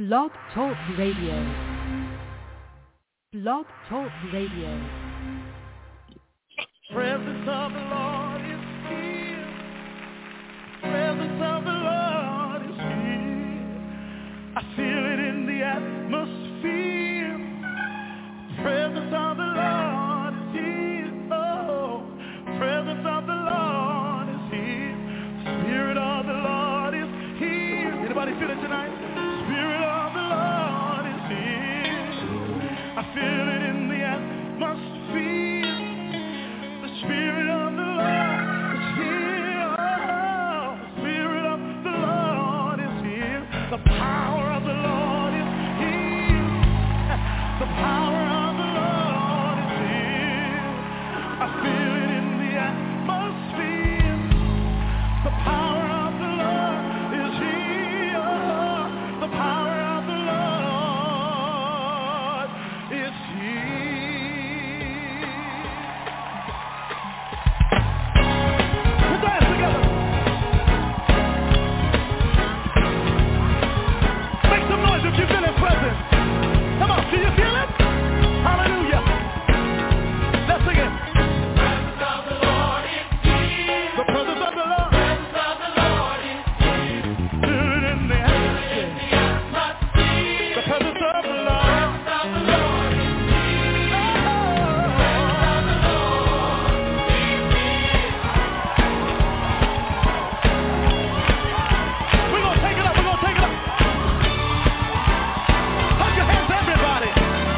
Blog Talk Radio. Blog Talk Radio. Presence of the Lord is here. Presence of the Lord is here. I feel it in the atmosphere. Presence of the Lord is here. Oh, presence of the Lord is here. Spirit of the Lord is here. Anybody feel it tonight? Spirit of the Lord is here. I feel it in the atmosphere. The Spirit of the Lord is here. Oh, the Spirit of the Lord is here. The power of the Lord is here. The power of the Lord is here. I feel it in the atmosphere. The power of the Lord is here. The power of the Lord is here. Put that together. Make some noise if you feel His presence. Come on, do you feel it? Hallelujah. Let's sing it. Presence of the Lord is here. The presence of the Lord. Presence of the Lord is here. Feel it in the atmosphere. The presence of the Lord. We're gonna take it up. We're gonna take it up. Put your hands, everybody.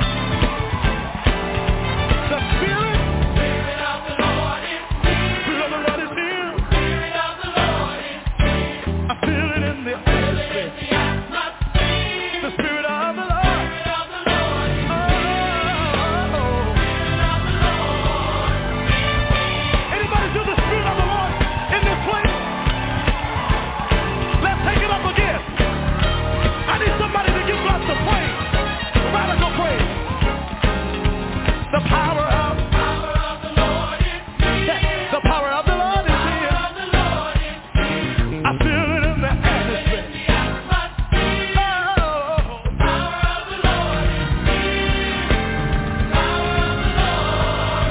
The Spirit. Spirit of the Lord is here. Spirit of the Lord is here. Spirit of the Lord is here. I feel it in the atmosphere. The atmosphere. The Spirit of the Lord. Spirit of the Lord is Oh. Spirit of the Lord. Anybody feel the Spirit of the Lord in this place? Let's take it up again. I need somebody to give God some praise. Radical praise. The power of The Lord is here. the power of the Lord is here. The Lord is here. I feel it in the atmosphere. The atmosphere. Oh. Power of the Lord is here. Power of the Lord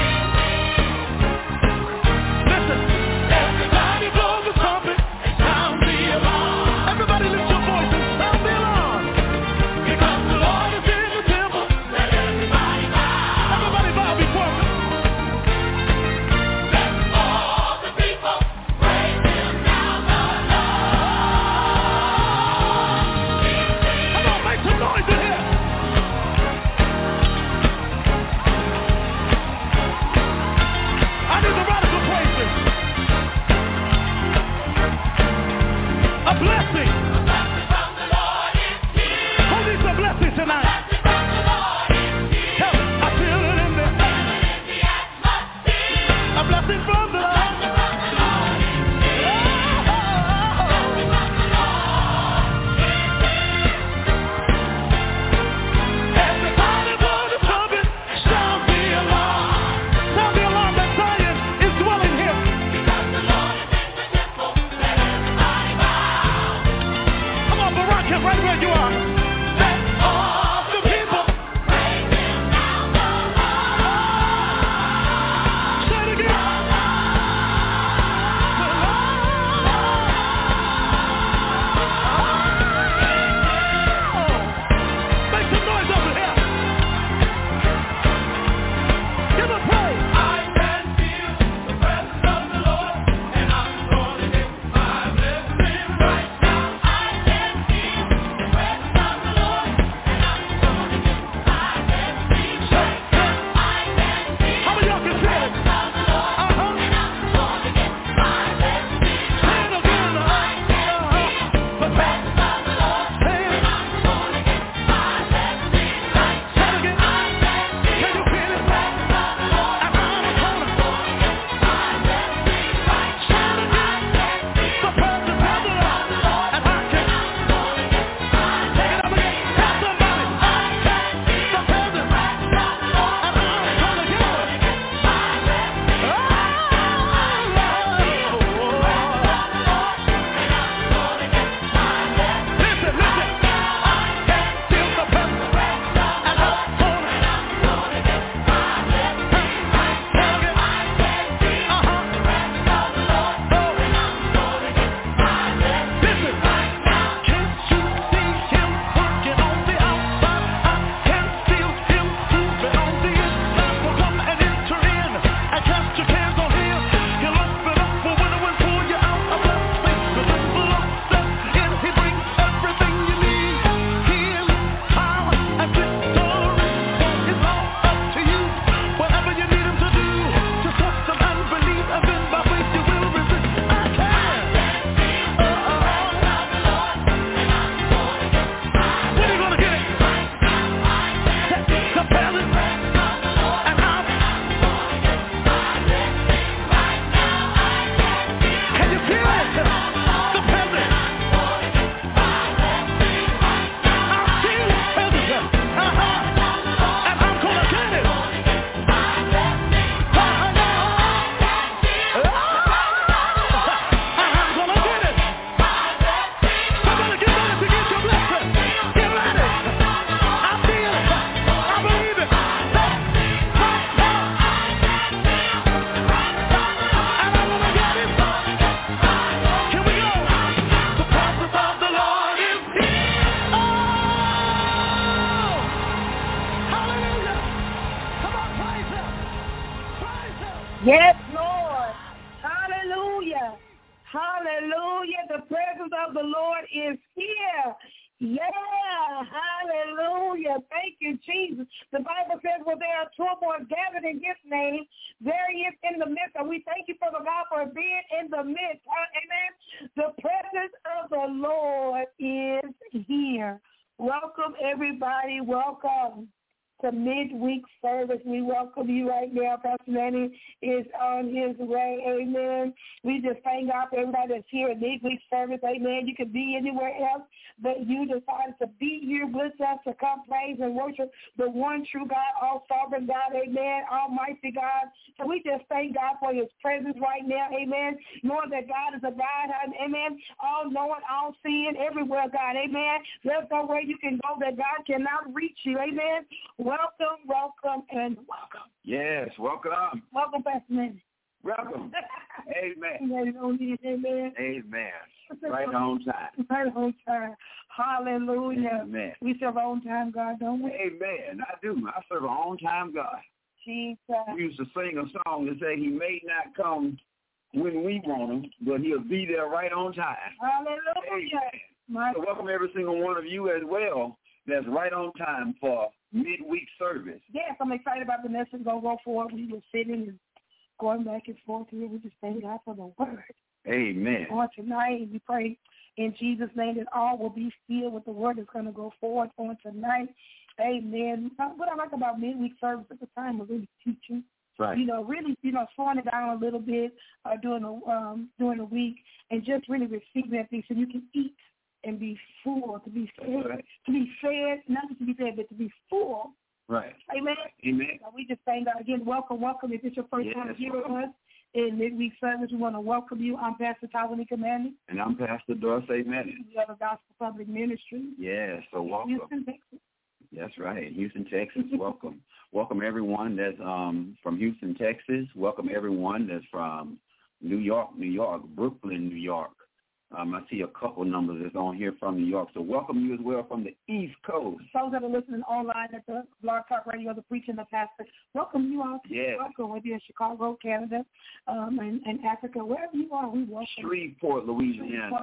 Listen. Everybody blow the trumpet and sound the alarm. Everybody lift your voice and sound the alarm. Because the Lord is in the temple. Let everybody bow. Everybody bow before Him. Let all the people praise Him now, the Come on, make some noise in here. I need the radical praises. A blessing. blessing from the Lord is here. Who needs a blessing tonight? Blessing from the Lord is here. Tell me, I feel it in the In the atmosphere. a blessing from the Lord. Blessing from the Lord is here. Blessing from the Lord Everybody blow the trumpet, sound the alarm. Sound the alarm that Zion is dwelling here. because the Lord is in the temple. Let everybody bow. Come on, Baraka, right where you are. Let all the people Praise Him now, the Lord. say it again. Make some noise over here. Give Him praise. I can feel the presence of the Lord, and I'm calling it my blessing right now. I can feel the presence of Yes, Lord. Hallelujah. Hallelujah. The presence of the Lord is here. Yeah. Hallelujah. Thank you, Jesus. The Bible says, well, there are two or more gathered in his name. There he is in the midst. And we thank you, Father God, for being in the midst. Amen. The presence of the Lord is here. Welcome, everybody. Welcome to midweek service. We welcome you right now. Pastor Manny is on his way. Amen. We just thank God for everybody that's here at midweek service. Amen. You could be anywhere else, but you decided to be here with us to come praise and worship the one true God, all sovereign God. Amen. Almighty God. So we just thank God for his presence right now. Amen. Knowing that God is a God. Amen. All knowing, all seeing, everywhere, God. Amen. There's no way you can go that God cannot reach you. Amen. Welcome, welcome, and welcome. Yes, welcome. Welcome, Pastor Manny. Welcome. Amen. Amen. Amen. Right on time. Right on time. Hallelujah. Amen. We serve on time, God, don't we? Amen. I do. I serve an on-time God. Jesus. We used to sing a song that said he may not come when we want him, but he'll be there right on time. Hallelujah. So welcome every single one of you as well that's right on time for midweek service. Yes, I'm excited about the message going to go forward. We were sitting and going back and forth here. We just thank God for the word. Amen. On tonight, we pray in Jesus' name that all will be filled with the word that's going to go forward on tonight. Amen. What I like about midweek service at the time was really teaching. Right. Really, slowing it down a little bit during the week and just really receiving that thing so you can eat and be full, to be fed, right. To be fed, not just to be fed, but to be full. Right. Amen. Amen. So we just thank God again. Welcome. If it's your first time here with us in midweek service, we want to welcome you. I'm Pastor Tawanika Manning. And I'm Pastor Dorsey Manning. We have a gospel public ministry. Yes, so welcome. Houston, Texas. That's right, Houston, Texas. Welcome. Welcome everyone that's from Houston, Texas. Welcome everyone that's from New York, Brooklyn, New York. I see a couple numbers that's on here from New York. So welcome you as well from the East Coast. Those that are listening online at the Blog Talk Radio, the Preaching the Pastor, welcome you all. Yes. Welcome, whether you're in Chicago, Canada, and Africa, wherever you are, we welcome. Shreveport, Louisiana.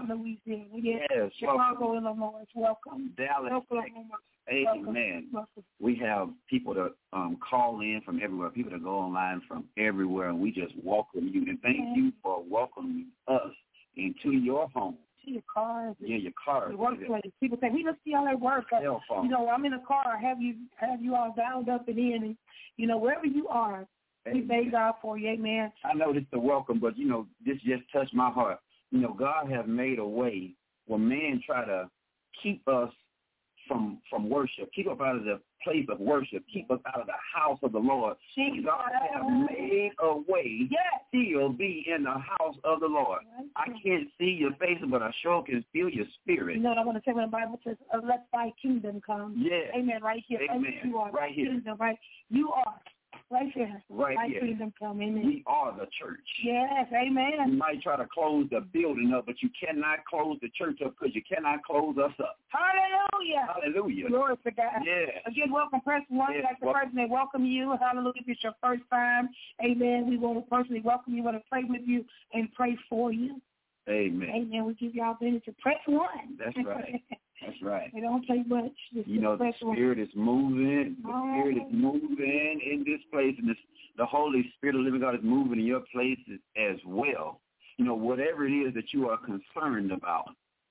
Yes. Chicago, welcome. Illinois, welcome. Dallas, Oklahoma. Amen. Welcome. We have people that call in from everywhere, people that go online from everywhere, and we just welcome you. And thank you for welcoming us into your home. To your car. Yeah, your car. Your workplace. People say, we just see y'all at work. Cell phone. I'm in a car. Have you all dialed up and in, and wherever you are, we thank God for you. Amen. I know this is a welcome, but, this just touched my heart. God has made a way where man try to keep us from worship, keep us out of the place of worship, keep us out of the house of the Lord. God has made a way still be in the house of the Lord. I can't see your face, but I sure can feel your spirit. You know what I want to say when the Bible says, let thy kingdom come. Yeah. Amen. Right here. Amen. You are right here. Kingdom, right? You are. Right here. Right here. Kingdom come. Amen. We are the church. Yes. Amen. You might try to close the building up, but you cannot close the church up because you cannot close us up. Hallelujah. Hallelujah. Glory to God. Yes. Again, welcome, press one. Yes. Like the person that welcome you. Hallelujah. If it's your first time, amen. We want to personally welcome you. We want to pray with you and pray for you. Amen. Amen. We give y'all opportunity to press one. That's right. That's right. It don't take much. The Spirit is moving. The Spirit is moving in this place, and the Holy Spirit of the living God is moving in your place as well. Whatever it is that you are concerned about,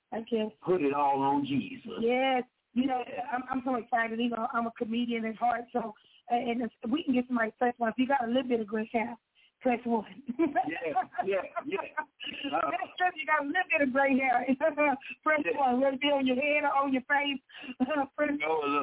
put it all on Jesus. Yes. I'm so excited. I'm a comedian at heart, so and if we can get somebody to press one. If you got a little bit of gray hair, press one. Yeah. You got a little bit of gray hair. Press one. Whether it be on your head or on your face. Press one.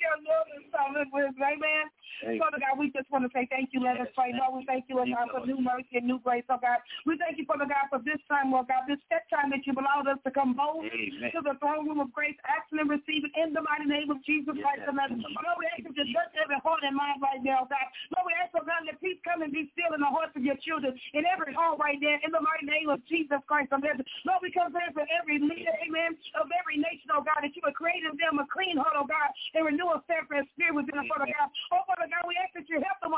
Amen. Father God, we just want to say thank you. Let us pray. Lord, we thank you, Lord God, for new mercy and new grace, oh God. We thank you, Father God, for this time, Lord God, this set time that you've allowed us to come bold to the throne room of grace, asking and receiving in the mighty name of Jesus Christ. Lord, we ask you to touch every heart and mind right now, God. Lord, we ask, oh God, that peace come and be still in the hearts of your children, in every heart right there, in the mighty name of Jesus Christ. Lord, we come there for every leader, amen, of every nation, oh God, that you have created them a clean heart, oh God, and renew a steadfast spirit within them, Father God. Oh, Father God, we ask that you help them, oh God, to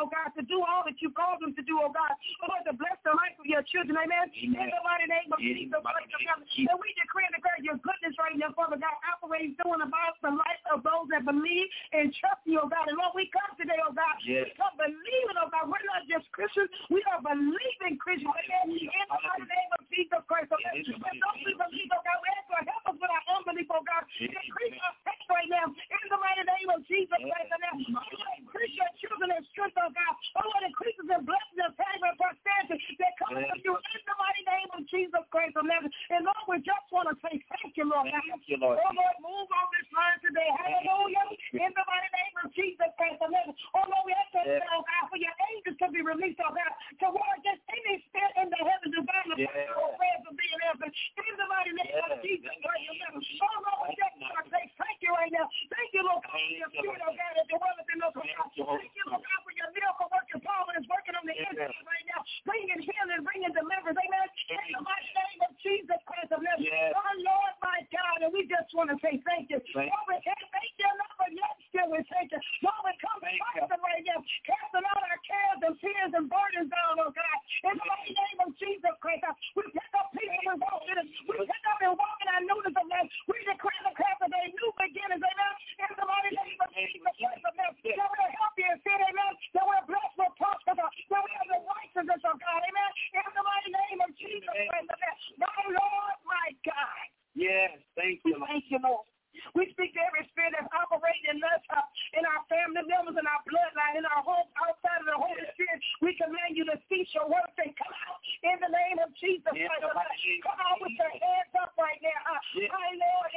do all that you called them to do, oh God. Oh Lord, to bless the life of your children, amen. In the mighty name of Jesus Christ, oh God. And we decree and declare your goodness right now, Father God, operating through and about the life of those that believe and trust you, oh God. And Lord, we come today, oh God. Yes. We come believing, oh God. We're not just Christians. We are believing Christians, amen. In the mighty name of Jesus Christ, oh God. And those we believe, oh God, we ask for help us with our unbelief, oh God. Increase our faith right now. In the mighty name of Jesus Christ, oh God. Increase your children and strength, oh God. Oh Lord, increases and blessings and favor and prosperity that comes from you in the mighty name of Jesus Christ, oh God. And Lord, we just want to say thank you, Lord. Thank you, Lord. Oh Lord, move on this line today. Hallelujah. In the mighty name of Jesus Christ, oh God. Oh Lord, we ask that, oh God, for your angels to be released, oh God, to war against any spirit in the heavens and bound the prayers of being answered. In the mighty name of Jesus Christ, oh God. Oh Lord, we just want to say thank you right now. Thank you, Lord, for your spirit, oh God, that dwelleth in us, oh God. Thank you, Lord God, for your miracle working power is working on the inside right now, bringing healing, bringing deliverance, amen. In the mighty name of Jesus Christ of Nazareth. Oh Lord, my God, and we just want to say thank you. Lord, we can't thank you enough, but yet still we thank you. Lord, we come fasting right now, casting out our cares and fears and burdens down, oh God. In the mighty name of Jesus Christ, we pick up peace and walk in it. We pick up and walk in our newness of life. We declare the craft of a new beginnings, amen. In the mighty name of Jesus Christ of Nazareth. That we're healthy and fit, amen. That we're blessed, we're prosperous, that we have the righteousness of God, amen. In the mighty name of Jesus Christ of Nazareth. My Lord, my God. Yes, thank you, Lord. Thank you, Lord. We speak to every spirit that's operating in us, in our family members, in our bloodline, in our home, outside of the Holy Spirit. We command you to cease your work and come out in the name of Jesus Christ. Come out with your hands up right now. My Lord,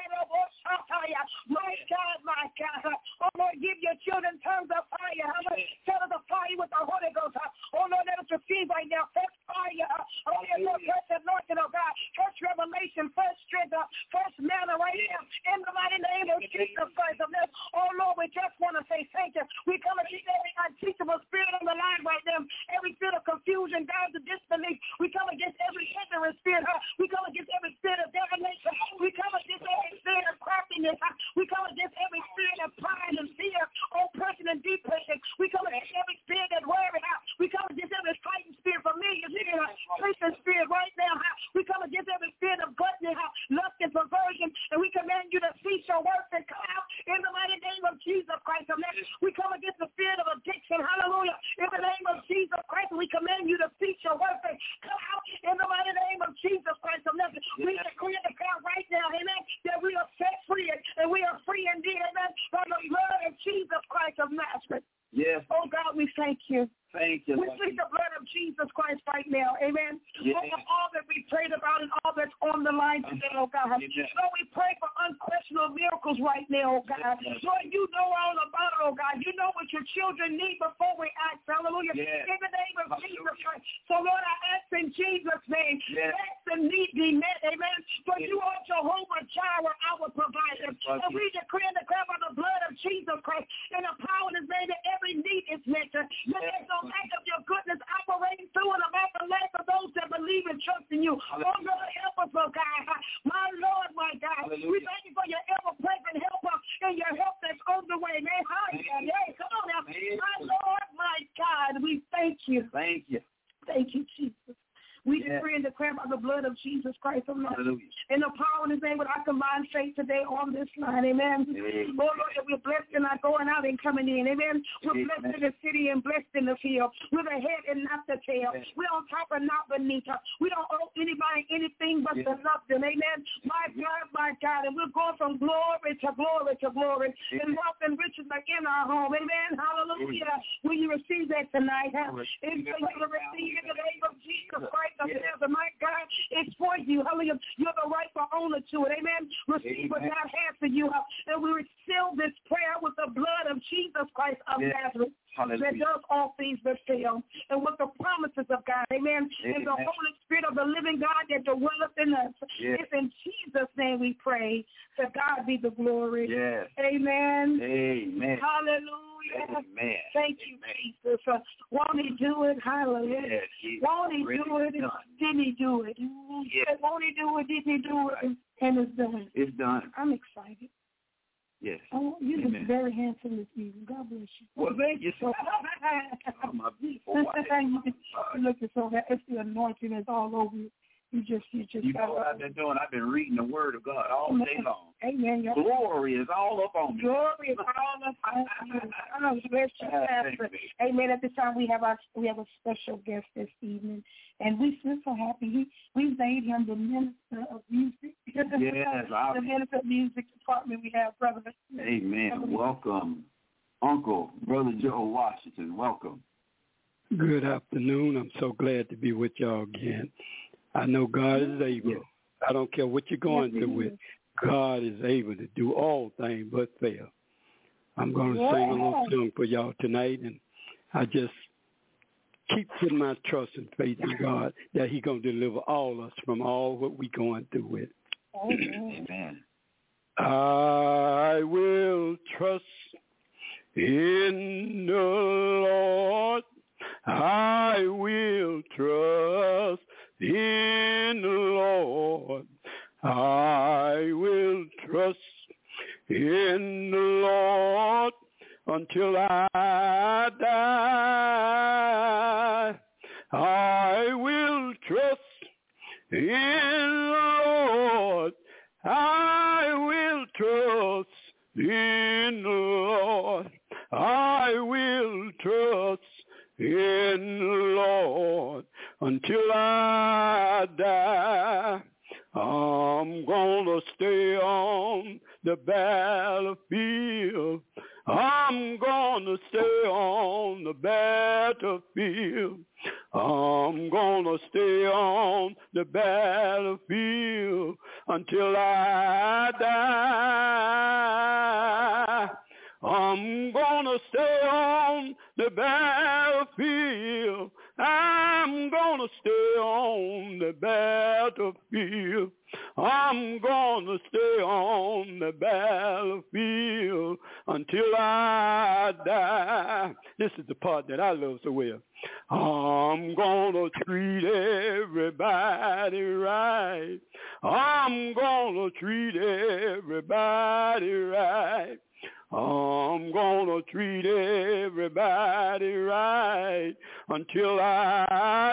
my God, my God. Oh Lord, give your children tongues of fire. Set us afire with the Holy Ghost. Oh Lord, let us receive right now fresh fire. Oh Lord, fresh anointing, oh God. Fresh revelation, fresh strength, fresh manna right now. In the mighty name of Jesus Christ of Nazareth. Oh Lord, we just want to say thank you. We come against every unteachable spirit on the line right now. Every spirit of confusion, down to disbelief. We come against every ignorant spirit. We come against every spirit of divination. We come against every spirit of craftiness. We come against every spirit of pride and fear, oppression and depression. We come against every spirit that worry. We come against every fighting spirit, familiar spirit, Christian spirit right now. We come against every spirit of gluttony, lust and perversion, and we command you to cease your work and come out in the mighty name of Jesus Christ of Nazareth. We come against the spirit of addiction, hallelujah, in the name of Jesus Christ. We command you to cease your work and come out in the mighty name of Jesus Christ of Nazareth. We decree and declare right now, amen, that we are set free and we are free indeed, amen, by the blood of Jesus Christ of Nazareth. Yes. Oh God, we thank you. Thank you, We Lord. plead the blood of Jesus Christ right now. Amen. Yes. Over all that we prayed about and all that's on the line today, oh God. Yes. Lord, we pray for unquestionable miracles right now, oh God. Yes. Lord, you know all about it, oh God. You know what your children need before we ask. Hallelujah. Yes. In the name of Hallelujah. Jesus Christ. So, Lord, I ask in Jesus' name, Yes. let the need be met. Amen. For you are Jehovah Jireh, our provider. Yes. And we decree and declare by the blood of Jesus Christ and the power is made that every need is met. That there's no lack of your goodness operating through and about the life of those that believe and trust in you. Hallelujah. Oh, Lord, help us, oh God. My Lord, my God. Hallelujah. We thank you for your ever-present help and your help that's on the way, man. Hey, come on now. My Lord, my God, we thank you. Thank you. Thank you, Jesus. We decree and declare by the blood of Jesus Christ of Nazareth. In the power and his name, with our combined faith today on this line. Amen. Lord, that we're blessed in our going out and coming in. Amen. We're blessed in the city and blessed in the field. We're the head and not the tail. We're on top and not beneath. We don't owe anybody anything but the nothing. Amen. My God. And we're going from glory to glory to glory. And wealth and riches are in our home. Amen. Hallelujah. Will you receive that tonight? It's for you to receive in the name of Jesus Christ. My God, it's for you. Hallelujah. You're the rightful owner to it. Amen. Receive what God has for you. And we seal this prayer with the blood of Jesus Christ of Nazareth. That does all things but fail. And with the promises of God. Amen. And the Holy Spirit of the living God that dwelleth in us. It's in Jesus' name we pray. To God be the glory. Amen. Amen. Hallelujah. Amen. Thank you, Jesus. Won't he do it? Hallelujah. Won't he do it? Didn't he do it? Won't he do it? Didn't he do it? And it's done. It's done. I'm excited. Yes. I want you to be very handsome this evening. God bless you. Well, thank you. Oh, my beautiful wife. You're looking so bad. It's the anointing that's all over you. You know what I've been doing? I've been reading the Word of God all day long. Amen. Glory is all up on me. Glory is all up on you. Oh, bless you, Pastor. Amen. At this time, we have a special guest this evening, and we're so happy. We made him the minister of music. Yes, the minister of music department. We have Brother. Amen. Welcome, Uncle Brother Joe Washington. Welcome. Good afternoon. I'm so glad to be with y'all again. I know God is able. Yes. I don't care what you're going through with. God is able to do all things but fail. I'm going to sing a little song for y'all tonight, and I just keep putting my trust and faith in God that He's going to deliver all us from all what we're going through with. Amen. I will trust in the Lord. I will trust in the Lord. I will trust in the Lord until I die. I will trust in the Lord. I will trust in the Lord. I will trust in the Lord until I die. I'm gonna stay on the battlefield. I'm gonna stay on the battlefield. I'm gonna stay on the battlefield until I die. I'm gonna stay on the battlefield. I'm gonna stay on the battlefield. I'm gonna stay on the battlefield until I die. This is the part that I love so well. I'm gonna treat everybody right. I'm gonna treat everybody right. I'm gonna treat everybody right until I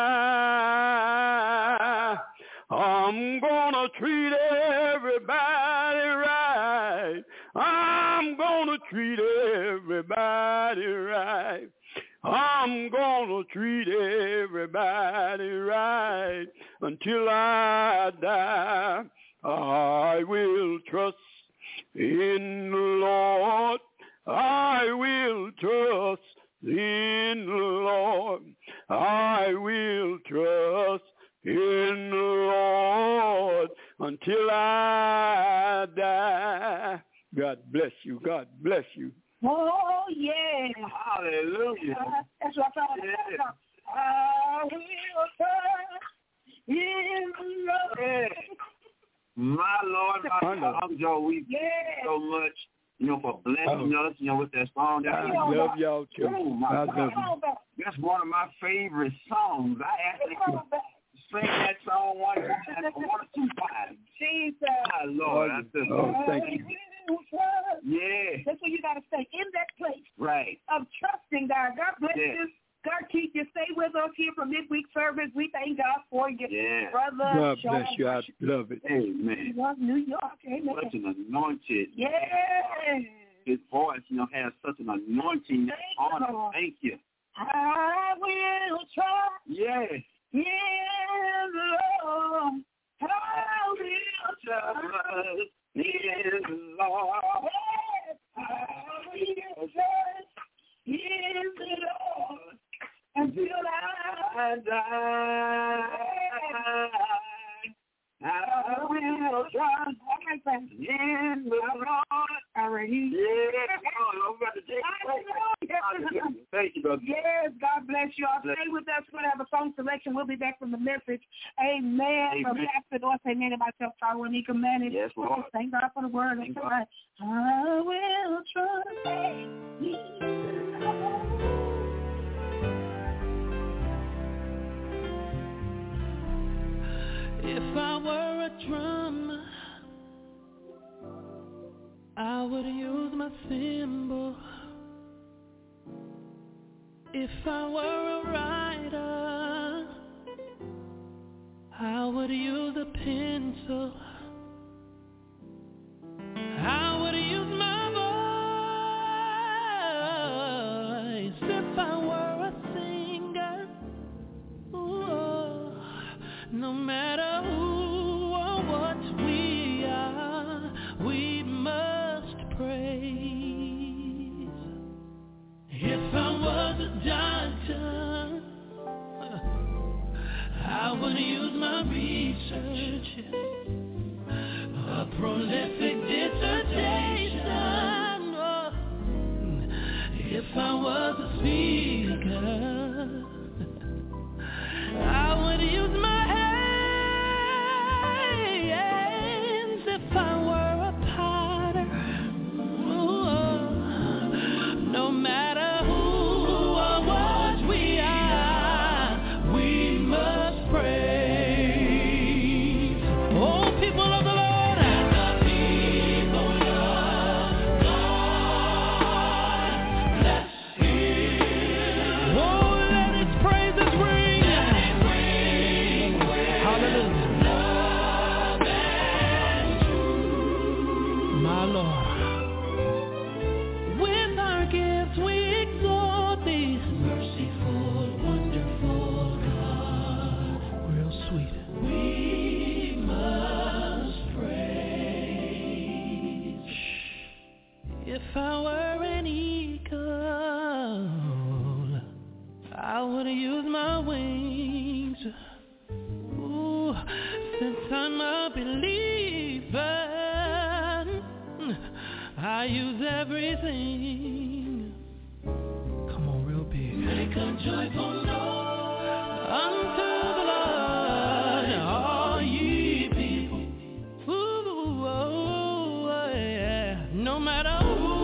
die. I'm gonna treat everybody right. I'm gonna treat everybody right. I'm gonna treat everybody right until I die. I will trust in the Lord. I will trust in the Lord. I will trust in the Lord until I die. God bless you. God bless you. Oh, yeah. Hallelujah. That's what I thought. Yeah. I will trust in the Lord. My Lord, I'm Joe. We thank you so much, for blessing us, with that song. I love y'all too. I love you. That's one of my favorite songs. I actually sing that song one or two times. Jesus. My Lord. Thank you. Yeah. That's what you got to stay in that place. Right. Of trusting God. God bless you. God keep you. Stay with us here for midweek service. We thank God for you, brother. God bless you. I love it. Amen. Love New York. Amen. Such an anointed. Yeah. His voice, has such an anointing. Thank you. I will trust. Yes. In the Lord. I will trust in the Lord. I will trust in the Lord until I die. I will trust in the Lord. Already. Yeah. I'm about to take Thank you, brother. Yes, God bless you all. Stay with us. We're going to have a song selection. We'll be back from the message. Amen. From Pastor North, amen, and myself, Tawanika Manning. Yes, Lord. Thank God for the word. That's right. I will trust in If I were a drum, I would use my a symbol, if I were a writer, I would use a pencil, I would use my voice. If I were a singer, ooh, no matter who or what we are, we must praise. If I was a doctor, I would use my research, a prolific dissertation. If I was a speaker, I would use my hands. If I were a potter, no matter who or what we are, we must praise. Oh, people of the Lord, if I were an eagle, I would use my wings. Ooh, since I'm a believer, I use everything. Come on, real big. Make a joyful noise unto the Lord, all ye people. Ooh, oh, yeah. No matter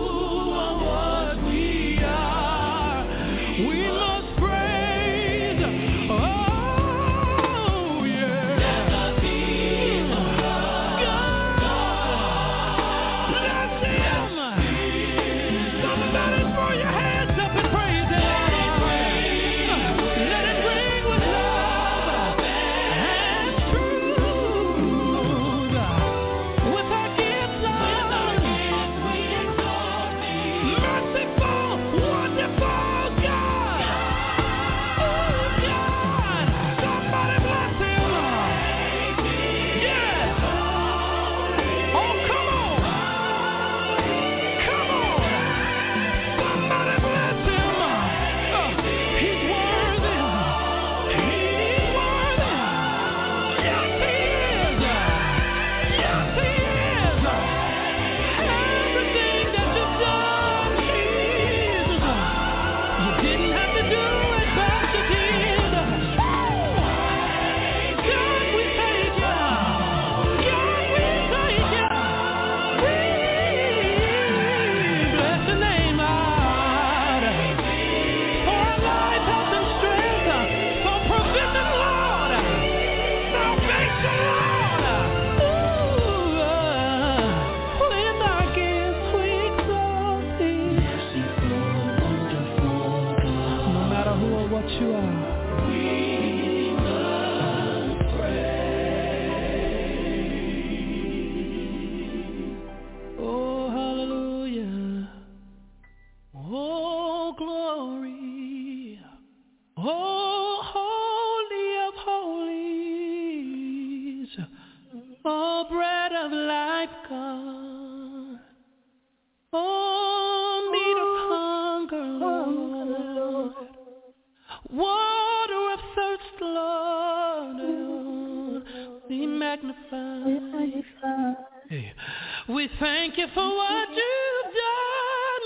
we thank you for what you've done,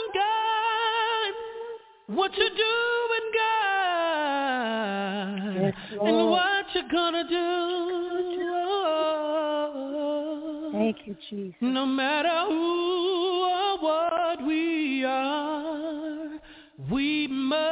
God, what you're doing, God, yes, and what you're gonna do. Thank you, Jesus. No matter who or what we are, we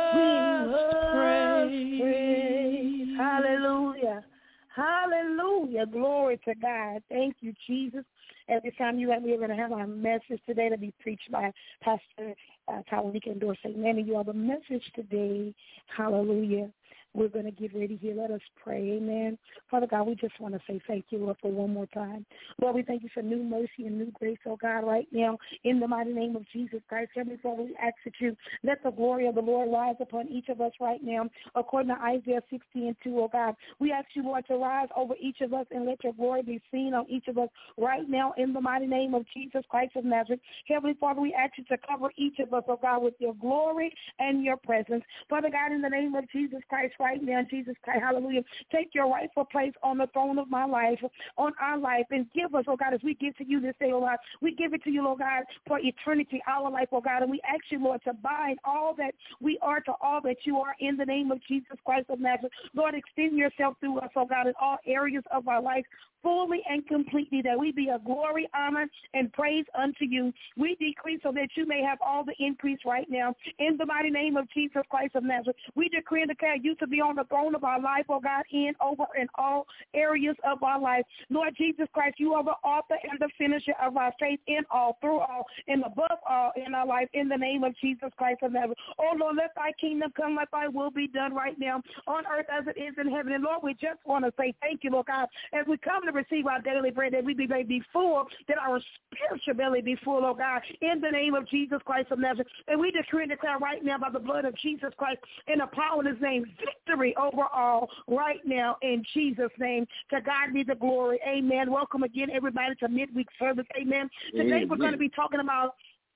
must praise. Hallelujah. Hallelujah. Hallelujah. Glory to God. Thank you, Jesus. At this time, we're going to have our message today to be preached by Pastor Talisha and Dorsey. Many of you all, the message today, hallelujah. We're going to get ready here. Let us pray. Amen. Father God, we just want to say thank you, Lord, for one more time. Lord, we thank you for new mercy and new grace, oh God, right now, in the mighty name of Jesus Christ. Heavenly Father, we ask that you let the glory of the Lord rise upon each of us right now, according to Isaiah 60:2, oh God. We ask you, Lord, to rise over each of us and let your glory be seen on each of us right now, in the mighty name of Jesus Christ of Nazareth. Heavenly Father, we ask you to cover each of us, oh God, with your glory and your presence. Father God, in the name of Jesus Christ, right now, Jesus Christ, hallelujah, take your rightful place on the throne of my life, on our life, and give us, oh God, as we give to you this day, oh God, we give it to you, oh God, for eternity, our life, oh God, and we ask you, Lord, to bind all that we are to all that you are in the name of Jesus Christ of Nazareth. Lord, extend yourself through us, oh God, in all areas of our life, fully and completely, that we be a glory, honor, and praise unto you. We decrease so that you may have all the increase right now. In the mighty name of Jesus Christ of Nazareth, we decree and declare you to be on the throne of our life, oh God, in, over, in all areas of our life. Lord Jesus Christ, you are the author and the finisher of our faith in all, through all, and above all in our life, in the name of Jesus Christ of Nazareth. Oh, Lord, let thy kingdom come, let thy will be done right now on earth as it is in heaven. And, Lord, we just want to say thank you, Lord God, as we come to receive our daily bread, that we may be full, that our spiritual belly be full, oh God, in the name of Jesus Christ of Nazareth. And we decree and declare right now by the blood of Jesus Christ and the power of his name, victory over all right now in Jesus' name. To God be the glory. Amen. Welcome again, everybody, to midweek service. Amen. Today we're going to be talking about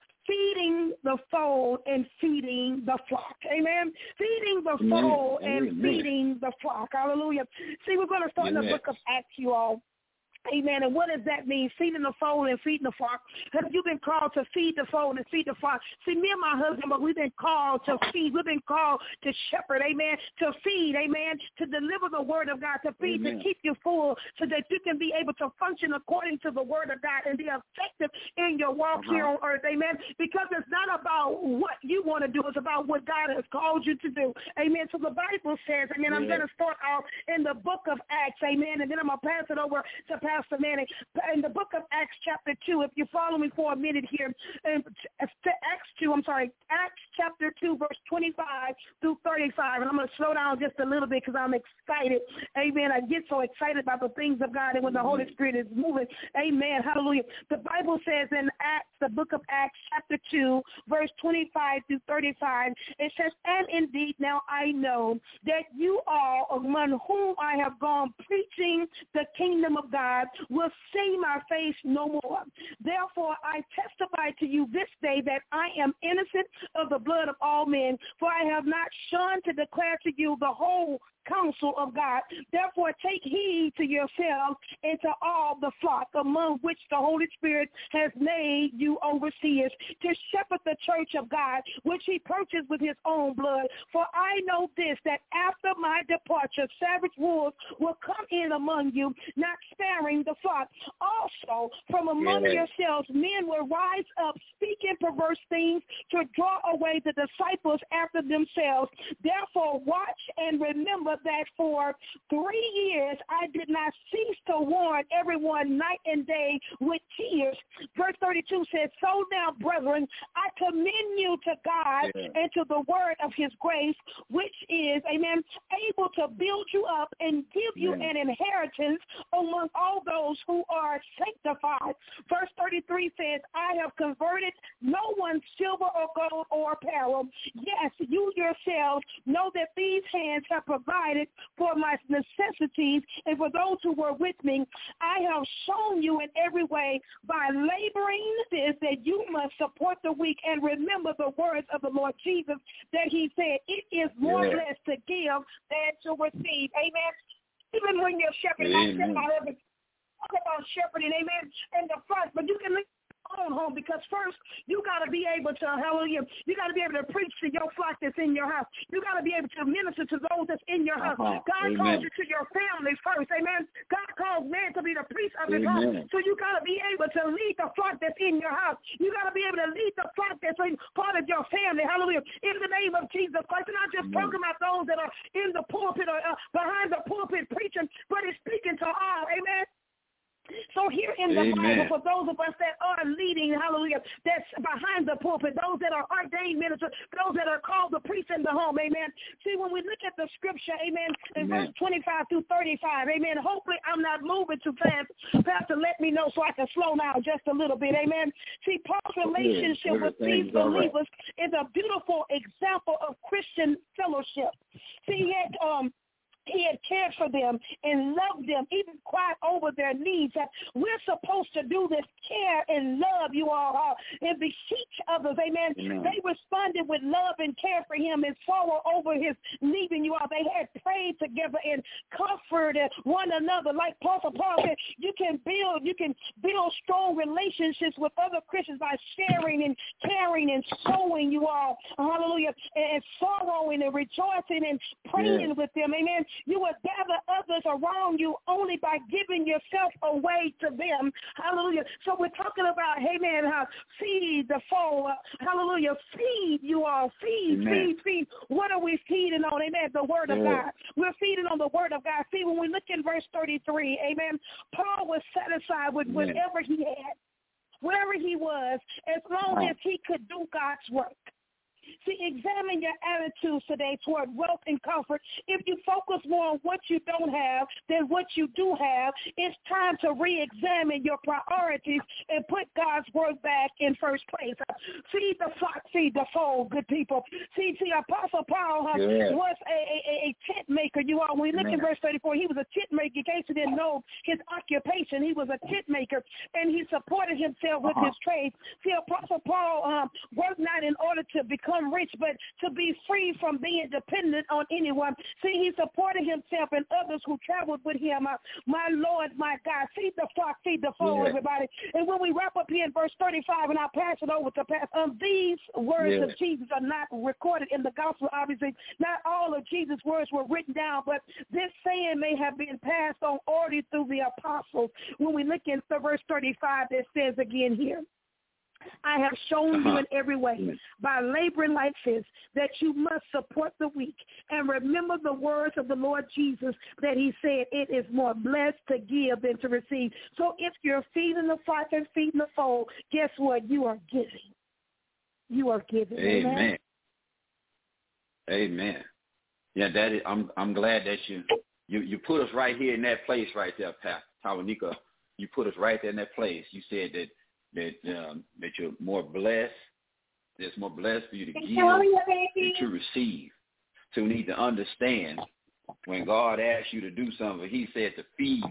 feeding the fold and feeding the flock. Amen. Feeding the fold and feeding the flock. Hallelujah. See, we're going to start in the book of Acts, you all. Amen. And what does that mean? Feeding the fold and feeding the flock. Have you been called to feed the fold and feed the flock? See, me and my husband, but we've been called to feed. We've been called to shepherd. Amen. To feed. Amen. To deliver the word of God. To feed, to keep you full so that you can be able to function according to the word of God and be effective in your walk here on earth. Amen. Because it's not about what you want to do. It's about what God has called you to do. Amen. So the Bible says, amen, I'm going to start off in the book of Acts. Amen. And then I'm going to pass it over to Pastor Manning. In the book of Acts chapter 2, if you follow me for a minute here, Acts chapter 2, verse 25 through 35. And I'm going to slow down just a little bit because I'm excited. Amen. I get so excited about the things of God and when the Holy Spirit is moving. Amen. Hallelujah. The Bible says in Acts, the book of Acts chapter 2, verse 25 through 35, it says, and indeed now I know that you all among whom I have gone preaching the kingdom of God will see my face no more. Therefore, I testify to you this day that I am innocent of the blood of all men, for I have not shunned to declare to you the whole counsel of God. Therefore, take heed to yourselves and to all the flock among which the Holy Spirit has made you overseers to shepherd the church of God, which he purchased with his own blood. For I know this, that after my departure, savage wolves will come in among you, not sparing the flock. Also, from among yourselves, men will rise up, speaking perverse things to draw away the disciples after themselves. Therefore, watch and remember that for 3 years I did not cease to warn everyone night and day with tears. Verse 32 says, so now, brethren, I commend you to God and to the word of his grace, which is, amen, able to build you up and give you an inheritance among all those who are sanctified. Verse 33 says, I have converted no one's silver or gold or apparel. Yes, you yourselves know that these hands have provided for my necessities, and for those who were with me, I have shown you in every way by laboring this that you must support the weak and remember the words of the Lord Jesus that he said, it is more blessed to give than to receive. Amen. Even when you're shepherding, talk about shepherding, amen, in the front, but you can own home, because first you got to be able to, hallelujah, you got to be able to preach to your flock that's in your house. You got to be able to minister to those that's in your house. God calls you to your family first, amen. God calls man to be the priest of his house. So you got to be able to lead the flock that's in your house. You got to be able to lead the flock that's in part of your family, hallelujah, in the name of Jesus Christ. And not just talking about those that are in the pulpit or behind the pulpit preaching, but it's speaking into all. Amen. So here in the Bible, for those of us that are leading, hallelujah, that's behind the pulpit, those that are ordained ministers, those that are called the priests in the home, amen. See, when we look at the scripture, amen, in verse 25 through 35, amen, hopefully I'm not moving too fast. Pastor, let me know so I can slow down just a little bit, amen. See, Paul's relationship with these believers is a beautiful example of Christian fellowship. See, he had cared for them and loved them, even cried over their needs. We're supposed to do this care and love, you all, and beseech others, amen. They responded with love and care for him and sorrow over his leaving, you all. They had prayed together and comforted one another. Like Apostle Paul said, you can build strong relationships with other Christians by sharing and caring and sowing, you all, hallelujah, and sorrowing and rejoicing and praying with them, amen. You will gather others around you only by giving yourself away to them. Hallelujah. So we're talking about, hey, man, feed the foe. Hallelujah. Feed, you all. Feed. What are we feeding on? Amen. The word of God. We're feeding on the word of God. See, when we look in verse 33, amen, Paul was satisfied with whatever he had, wherever he was, as long as he could do God's work. See, examine your attitudes today toward wealth and comfort. If you focus more on what you don't have than what you do have, it's time to re-examine your priorities and put God's word back in first place. Feed the flock, feed the fold, good people. See, Apostle Paul was a tent maker. You all, when we look in verse 34, he was a tent maker. In case you didn't know his occupation, he was a tent maker, and he supported himself with his trade. See, Apostle Paul worked not in order to become rich, but to be free from being dependent on anyone. See, he supported himself and others who traveled with him. My Lord, my God, feed the flock, feed the fold, everybody. And when we wrap up here in verse 35, and I'll pass it over to Pastor, these words of Jesus are not recorded in the gospel, obviously. Not all of Jesus' words were written down, but this saying may have been passed on orally through the apostles. When we look in verse 35, it says again here, I have shown you in every way by laboring like this that you must support the weak and remember the words of the Lord Jesus that he said, it is more blessed to give than to receive. So if you're feeding the flock and feeding the fold, guess what? You are giving. You are giving. Amen. Amen. Yeah, that is, I'm glad that you put us right here in that place right there, Pastor Tawanika. You put us right there in that place. You said that you're more blessed. There's more blessed for you to give than to receive. So we need to understand when God asks you to do something, he said to feed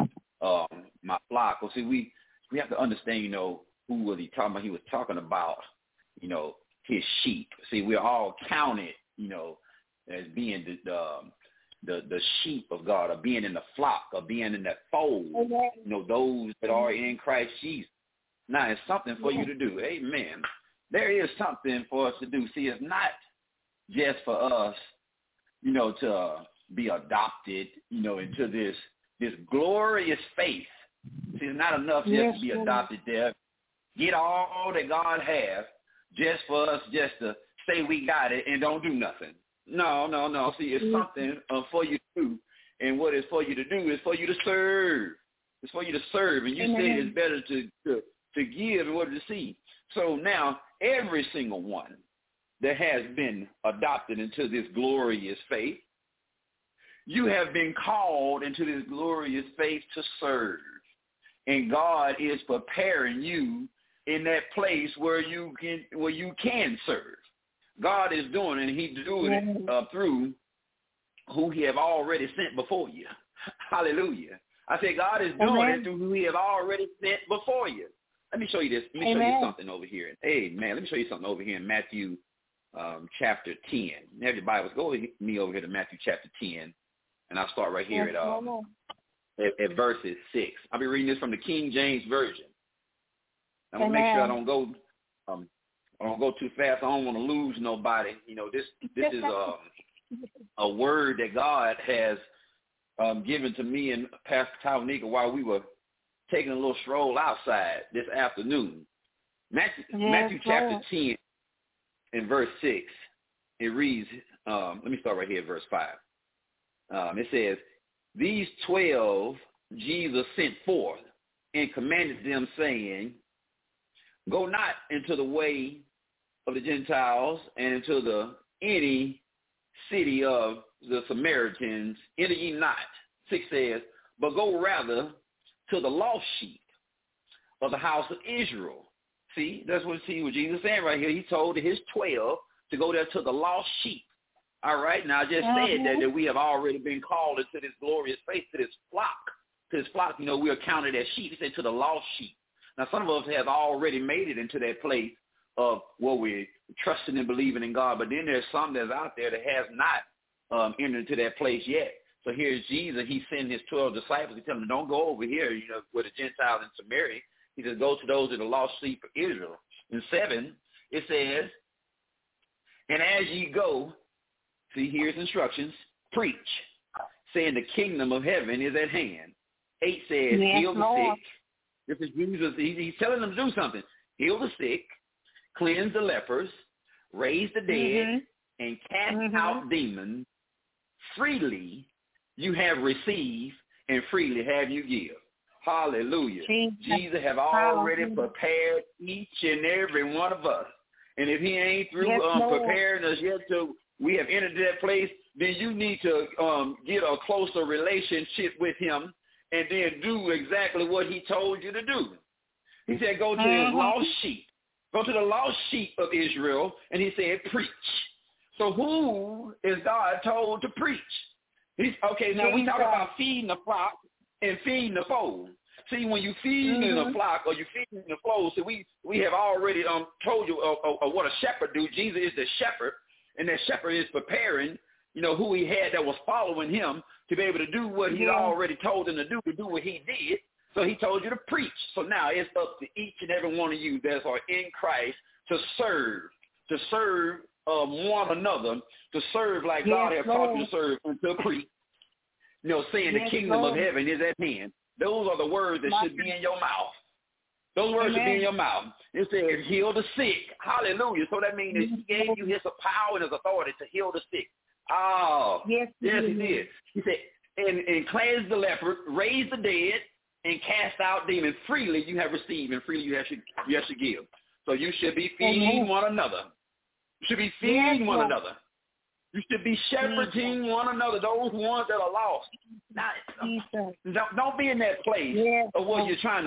my flock. Well, see, we have to understand, who was he talking about? He was talking about, his sheep. See, we're all counted, as being the sheep of God, or being in the flock, or being in that fold, those that are in Christ Jesus. Now, it's something for you to do. Amen. There is something for us to do. See, it's not just for us, to be adopted, into this glorious faith. See, it's not enough just to be adopted there. Get all that God has just for us just to say we got it and don't do nothing. No. See, it's something for you to do. And what it's for you to do is for you to serve. It's for you to serve. And you said it's better to give in order to receive. So now every single one that has been adopted into this glorious faith, you have been called into this glorious faith to serve. And God is preparing you in that place where you can serve. God is doing it, and he's doing it through who he have already sent before you. Hallelujah. I say God is doing it through who he have already sent before you. Let me show you this. Let me show you something over here. Amen. Let me show you something over here in Matthew chapter 10. Have your Bibles. Go with me over here to Matthew chapter 10, and I'll start right here at verses 6. I'll be reading this from the King James Version. I'm going to make sure I don't go too fast. I don't want to lose nobody. This is a word that God has given to me and Pastor Tawanika while we were taking a little stroll outside this afternoon. Matthew chapter 10 and verse 6, it reads, let me start right here at verse 5. It says, these 12 Jesus sent forth and commanded them, saying, go not into the way of the Gentiles and into any city of the Samaritans, enter ye not. 6 says, but go rather to the lost sheep of the house of Israel. See, that's what Jesus saying right here. He told his 12 to go there to the lost sheep. All right, now I just said that we have already been called into this glorious faith, to this flock. You know, we are counted as sheep. He said to the lost sheep. Now, some of us have already made it into that place of where we're trusting and believing in God, but then there's some that's out there that has not entered into that place yet. So here's Jesus. He's sending his 12 disciples. He's telling them, don't go over here, you know, where the Gentiles in Samaria. He says, go to those that are lost sheep of Israel. In 7, it says, and as ye go, see, here's instructions, preach, saying the kingdom of heaven is at hand. 8 says, heal the sick. This is Jesus. He's telling them to do something. Heal the sick, cleanse the lepers, raise the dead, and cast out demons. Freely you have received, and freely have you give. Hallelujah. Jesus have already prepared each and every one of us. And if he ain't through preparing us yet till we have entered that place, then you need to get a closer relationship with him and then do exactly what he told you to do. He said, go to his lost sheep. Go to the lost sheep of Israel, and he said, preach. So who is God told to preach? So we talk about feeding the flock and feeding the fold. See, when you feed in the flock or you feed in the fold, so we have already told you what a shepherd do. Jesus is the shepherd, and that shepherd is preparing, you know, who he had that was following him to be able to do what he already told them to do what he did. So he told you to preach. So now it's up to each and every one of you that are in Christ to serve one another, to serve like God has taught you to serve, and to preach. You know, saying the kingdom of heaven is at hand. Those are the words that should be in your mouth. Those words should be in your mouth. It says, heal the sick. Hallelujah. So that means that he gave you his power and his authority to heal the sick. Oh, yes, he did. He said, and cleanse the leper, raise the dead, and cast out demons. Freely you have received, and freely you have to give. So you should be feeding one another. You should be feeding one another. You should be shepherding one another, those ones that are lost. Now, don't be in that place of where you're trying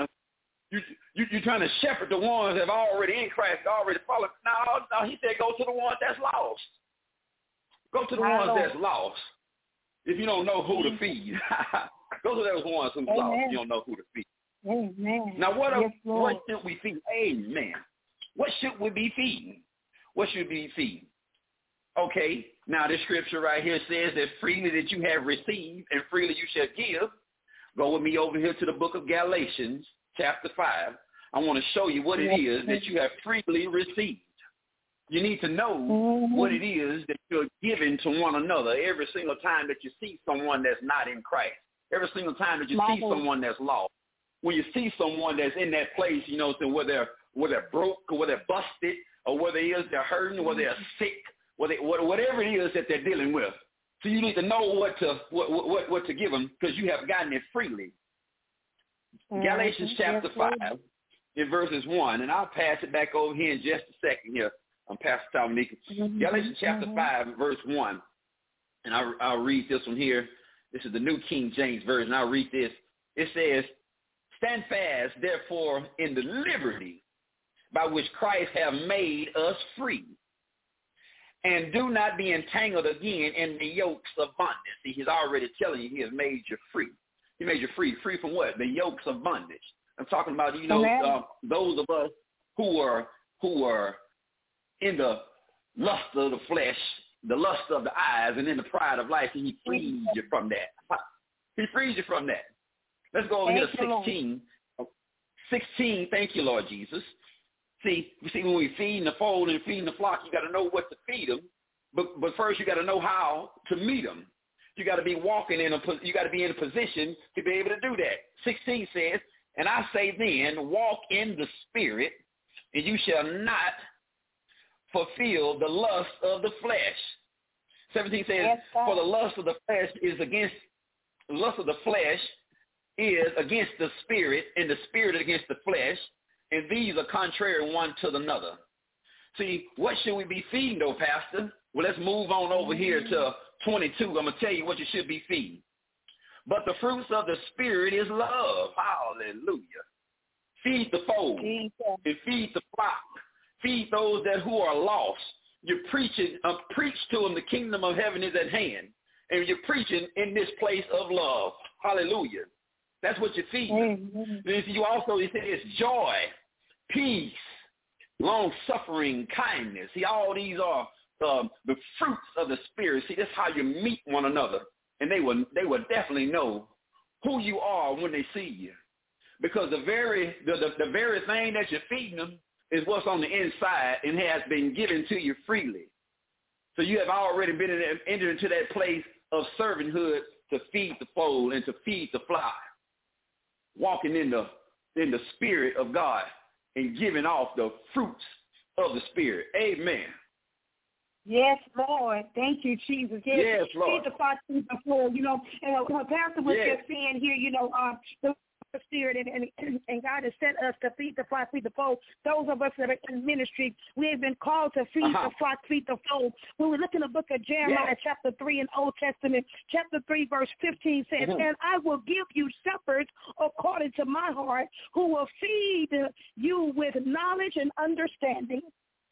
to shepherd the ones that have already in Christ, already followed. No, he said go to the ones that's lost. Go to the ones that's lost. If you don't know who to feed, go to those ones who's lost. You don't know who to feed. Amen. Now, what should we feed? Amen. What should we be feeding? What should we be feeding? Okay, now this scripture right here says that freely that you have received and freely you shall give. Go with me over here to the book of Galatians, chapter 5. I want to show you what it is that you have freely received. You need to know what it is that you're giving to one another every single time that you see someone that's not in Christ. Every single time that you see someone that's lost. When you see someone that's in that place, you know, where they're broke or where they're busted or whether it is they're hurting or whether they're sick, whatever it is that they're dealing with. So you need to know what to give them because you have gotten it freely. Galatians chapter 5 in verses 1, and I'll pass it back over here in just a second here. I'm Pastor Dominique. Galatians chapter 5 verse 1, and I'll read this one here. This is the New King James Version. I'll read this. It says, stand fast, therefore, in the liberty by which Christ have made us free. And do not be entangled again in the yokes of bondage. See, he's already telling you he has made you free. He made you free. Free from what? The yokes of bondage. I'm talking about, you know, those of us who are in the lust of the flesh, the lust of the eyes, and in the pride of life, and he frees you from that. He frees you from that. Let's go over here to 16. 16, thank you, Lord Jesus. See, when we feed the fold and feeding the flock, you got to know what to feed them. But first, you got to know how to meet them. You got to be you got to be in a position to be able to do that. 16 says, and I say then, walk in the Spirit, and you shall not fulfill the lust of the flesh. 17 says, for the lust of the flesh is against is against the spirit, and the spirit against the flesh, and these are contrary one to another. See, what should we be feeding, though, Pastor? Well, let's move on over here to 22. I'm going to tell you what you should be feeding. But the fruits of the Spirit is love. Hallelujah. Feed the fold and feed the flock. Feed those who are lost. You're preaching, preach to them the kingdom of heaven is at hand. And you're preaching in this place of love. Hallelujah. That's what you're feeding. Then you also, it says joy, peace, long-suffering, kindness. See, all these are the fruits of the Spirit. See, that's how you meet one another. And they will definitely know who you are when they see you. Because the very thing that you're feeding them is what's on the inside and has been given to you freely. So you have already been entered into that place of servanthood to feed the fold and to feed the flock. Walking in the Spirit of God and giving off the fruits of the Spirit. Amen. Yes, Lord. Thank you, Jesus. Yes, Lord. Feed the flock, feed the fold, you know. And Pastor was just saying here, you know, the Spirit and God has sent us to feed the flock, feed the fold. Those of us that are in ministry, we have been called to feed the flock, feed the fold. When we look in the book of Jeremiah, chapter 3 in Old Testament, chapter 3, verse 15 says, and I will give you shepherds according to my heart, who will feed you with knowledge and understanding.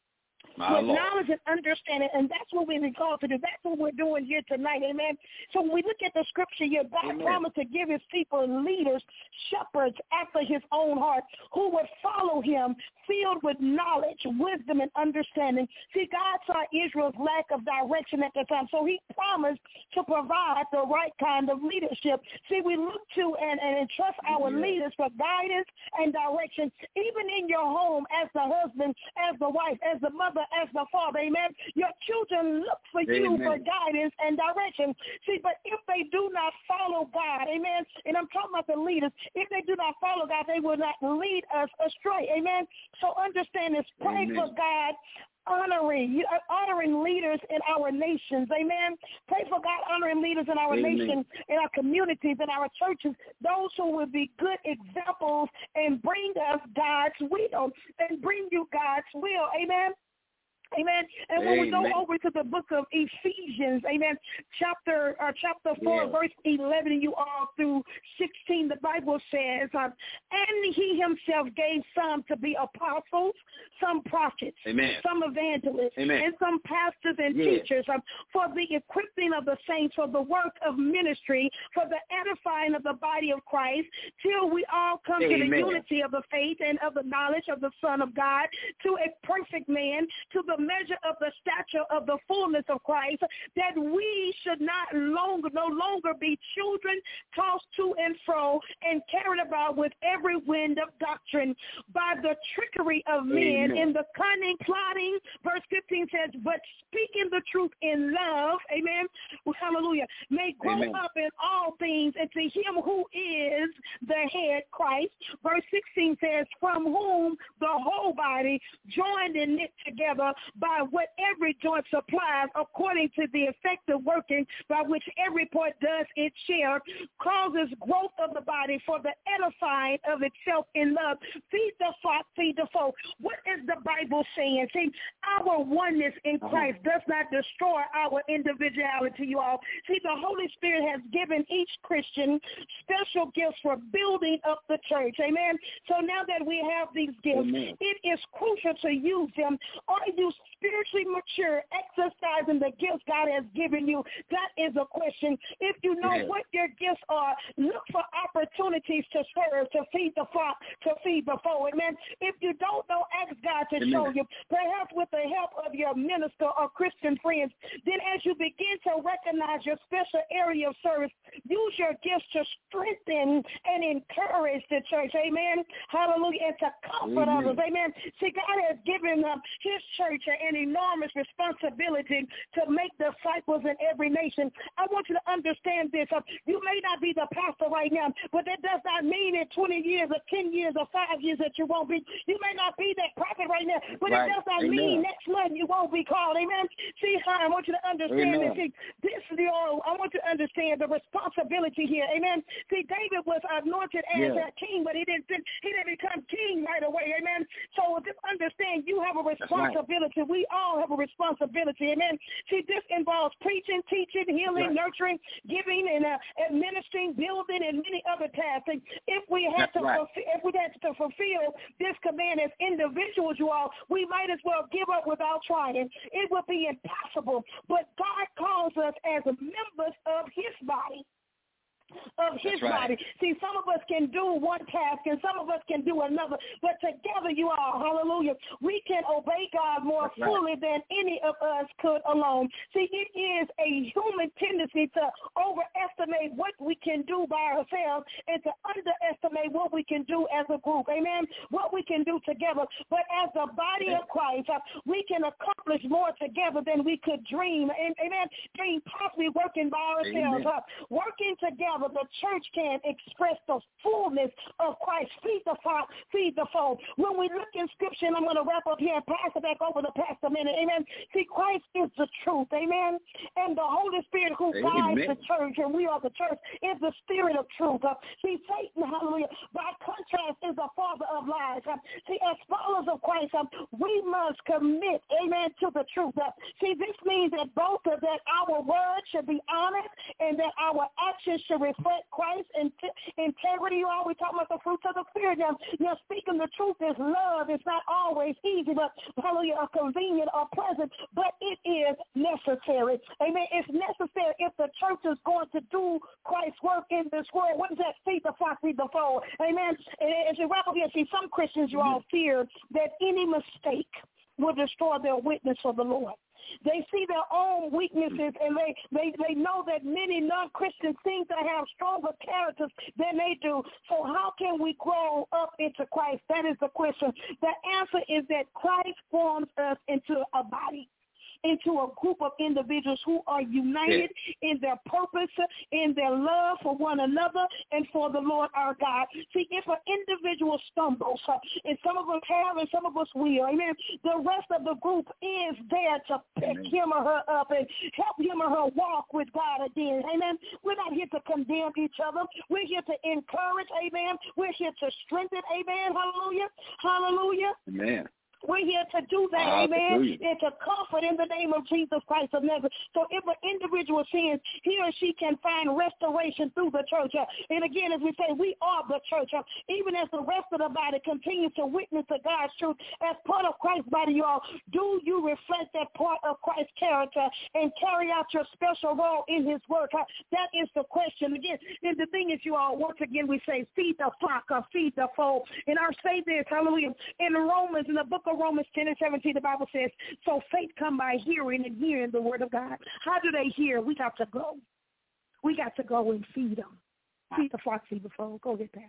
Knowledge and understanding, and that's what we've been called to do. That's what we're doing here tonight, amen. So when we look at the scripture here, God promised to give his people leaders, shepherds after his own heart, who would follow him, filled with knowledge, wisdom, and understanding. See, God saw Israel's lack of direction at the time, so he promised to provide the right kind of leadership. See, we look to and trust our leaders for guidance and direction, even in your home, as the husband, as the wife, as the mother, as the father, amen. Your children look for you for guidance and direction. See, but if they do not follow God, amen, and I'm talking about the leaders, if they do not follow God, they will not lead us astray, amen. So understand this, pray for God honoring leaders in our nations, amen. Pray for God honoring leaders in our nation, in our communities, in our churches, those who will be good examples and bring us God's will and bring you God's will, amen. Amen. And when we go over to the book of Ephesians, amen, chapter 4, verse 11, you all through 16, the Bible says, and he himself gave some to be apostles, some prophets, some evangelists, and some pastors and teachers for the equipping of the saints, for the work of ministry, for the edifying of the body of Christ, till we all come to the unity of the faith and of the knowledge of the Son of God, to a perfect man, to the measure of the stature of the fullness of Christ, that we should no longer be children tossed to and fro and carried about with every wind of doctrine by the trickery of men in the cunning plotting. Verse 15 says, but speaking the truth in love, amen, hallelujah, may grow up in all things into him who is the head, Christ. Verse 16 says, from whom the whole body joined and knit together by what every joint supplies, according to the effective working by which every part does its share, causes growth of the body for the edifying of itself in love. Feed the flock, feed the fold. What is the Bible saying? See, our oneness in Christ does not destroy our individuality, you all. See, the Holy Spirit has given each Christian special gifts for building up the church. Amen. So now that we have these gifts, it is crucial to use them. Are you spiritually mature, exercising the gifts God has given you? That is a question. If you know what your gifts are, look for opportunities to serve, to feed the flock, to feed the fold. Amen. If you don't know, ask God to show you. Perhaps with the help of your minister or Christian friends. Then as you begin to recognize your special area of service, use your gifts to strengthen and encourage the church. Amen. Hallelujah. And to comfort others. Amen. See, God has given his church an enormous responsibility to make disciples in every nation. I want you to understand this. You may not be the pastor right now, but that does not mean in 20 years or 10 years or 5 years that you won't be. You may not be that prophet right now, but it does not mean next month you won't be called. Amen. See, I want you to understand this. See, I want you to understand the responsibility responsibility here. Amen. See, David was anointed as a king, but he didn't become king right away. Amen. So just understand you have a responsibility. Right. We all have a responsibility. Amen. See, this involves preaching, teaching, healing, nurturing, giving, and administering, building, and many other tasks. And if we had to fulfill this command as individuals, you all, we might as well give up without trying. It would be impossible. But God calls us as members of his body. Body. See, some of us can do one task and some of us can do another, but together you all, hallelujah, we can obey God more fully than any of us could alone. See, it is a human tendency to overestimate what we can do by ourselves and to underestimate what we can do as a group, amen, what we can do together. But as the body of Christ, we can accomplish more together than we could dream, amen, dream possibly working by ourselves. Working together, the church can express the fullness of Christ. Feed the flock, feed the fold. When we look in Scripture, and I'm going to wrap up here and pass it back over to Pastor Minute, amen. See, Christ is the truth, amen. And the Holy Spirit who guides the church, and we are the church, is the Spirit of truth. See, Satan, hallelujah, by contrast, is the father of lies. See, as followers of Christ, we must commit, amen, to the truth. See, this means that both of that our words should be honest and that our actions should reflect Christ and integrity. You always talk about the fruits of the Spirit. Now, speaking the truth is love. It's not always easy, but hallelujah, or convenient or pleasant, but it is necessary. Amen. It's necessary if the church is going to do Christ's work in this world. What is that? Feed the flock, feed the fold. Amen. And as you wrap up here, see, some Christians, you all fear that any mistake will destroy their witness for the Lord. They see their own weaknesses, and they know that many non-Christians seem to have stronger characters than they do. So how can we grow up into Christ? That is the question. The answer is that Christ forms us into a body, into a group of individuals who are united in their purpose, in their love for one another, and for the Lord our God. See, if an individual stumbles, and some of us have and some of us will, amen, the rest of the group is there to pick him or her up and help him or her walk with God again, amen. We're not here to condemn each other. We're here to encourage, amen. We're here to strengthen, amen, hallelujah, hallelujah. Amen. We're here to do that, amen, and to comfort in the name of Jesus Christ of Nazareth. So if an individual sins, he or she can find restoration through the church. And again, as we say, we are the church. Even as the rest of the body continues to witness to God's truth, as part of Christ's body, you all, do you reflect that part of Christ's character and carry out your special role in his work? That is the question. Again, and the thing is, you all, once again, we say, feed the flock, feed the fold. And I'll say this, hallelujah, in Romans, in the book of Romans 10 and 17, the Bible says, so faith come by hearing and hearing the word of God. How do they hear? We got to go. We got to go and feed them. Feed the flock, feed the fold. Go get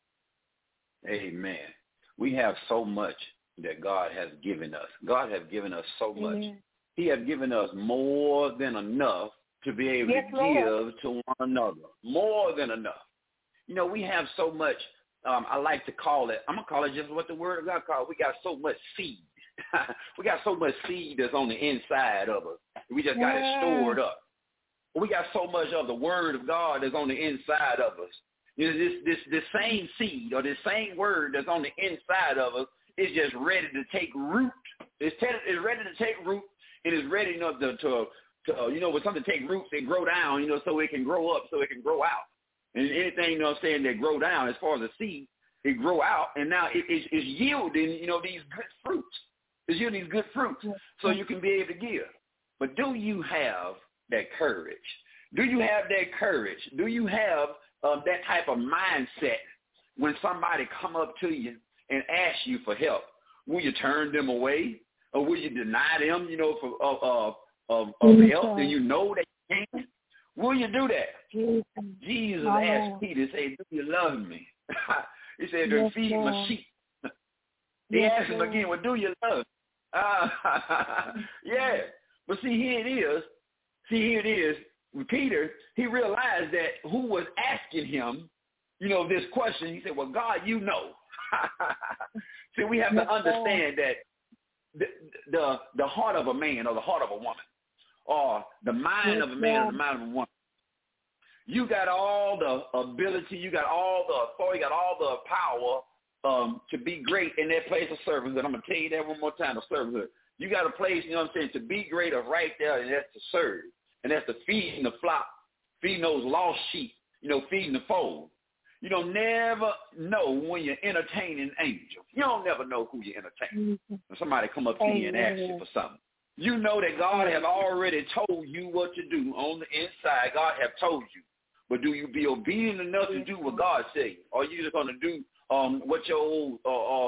that. Amen. We have so much that God has given us. God has given us so much. He has given us more than enough to be able to give to one another. More than enough. You know, we have so much. I like to call it, I'm going to call it just what the word of God calls. We got so much seed. We got so much seed that's on the inside of us. We just got it stored up. We got so much of the word of God that's on the inside of us. You know, this same seed or this same word that's on the inside of us is just ready to take root. It's ready to take root. It is ready enough to you know, when something take roots, they grow down, you know, so it can grow up, so it can grow out. And anything, you know what I'm saying, that grow down as far as the seed, it grow out, and now it's yielding, you know, these good fruits. It's yielding these good fruits, so you can be able to give. But do you have that courage? Do you have that courage? Do you have that type of mindset when somebody come up to you and ask you for help? Will you turn them away, or will you deny them, you know, of help, and you know that you can't? Will you do that? Jesus asked Peter, say, do you love me? He said, to feed my sheep. He asked him again, well, do you love me? Yeah. But see, here it is. With Peter, he realized that who was asking him, you know, this question, he said, well, God, you know. See, we have to understand that the heart of a man or the heart of a woman, or the mind of a man or the mind of a woman, You got all the ability, you got all the authority, you got all the power to be great in that place of servanthood. I'm going to tell you that one more time, the servanthood. You got a place, you know what I'm saying, to be great of right there, and that's to serve. And that's to feeding the flock, feeding those lost sheep, you know, feeding the fold. You don't never know when you're entertaining angels. You don't never know who you're entertaining. When somebody come up to you and ask you for something. You know that God has already told you what to do on the inside. God has told you. But do you be obedient enough to do what God says? Or are you just going to do what your old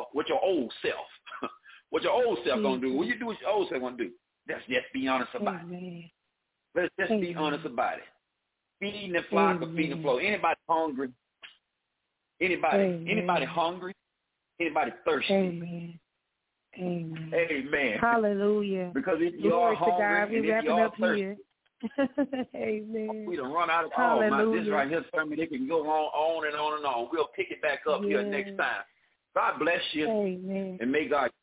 self, what your old self going to do? What you do what your old self going to do? Let's just be honest about it. Let's just be honest about it. Feeding the flock or feeding the flock. Anybody hungry? Anybody hungry? Anybody thirsty? Amen. Amen. Amen. Hallelujah. Because if you are hungry, we're and if you are thirsty, here. Amen. we done run out of this right here, family. They can go on and on and on. We'll pick it back up here next time. God bless you. Amen. And may God.